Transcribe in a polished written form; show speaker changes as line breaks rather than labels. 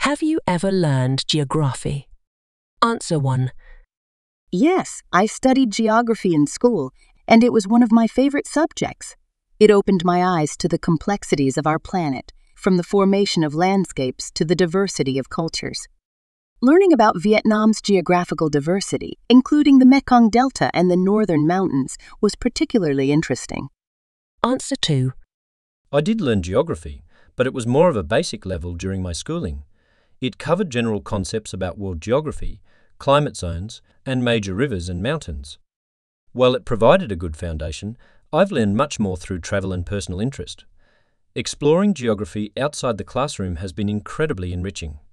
Have you ever learned geography? Answer 1.
Yes, I studied geography in school, and it was one of my favorite subjects. It opened my eyes to the complexities of our planet, from the formation of landscapes to the diversity of cultures. Learning about Vietnam's geographical diversity, including the Mekong Delta and the northern mountains, was particularly interesting.
Answer 2.
I did learn geography, but it was more of a basic level during my schooling. It covered general concepts about world geography, climate zones, and major rivers and mountains. While it provided a good foundation, I've learned much more through travel and personal interest. Exploring geography outside the classroom has been incredibly enriching.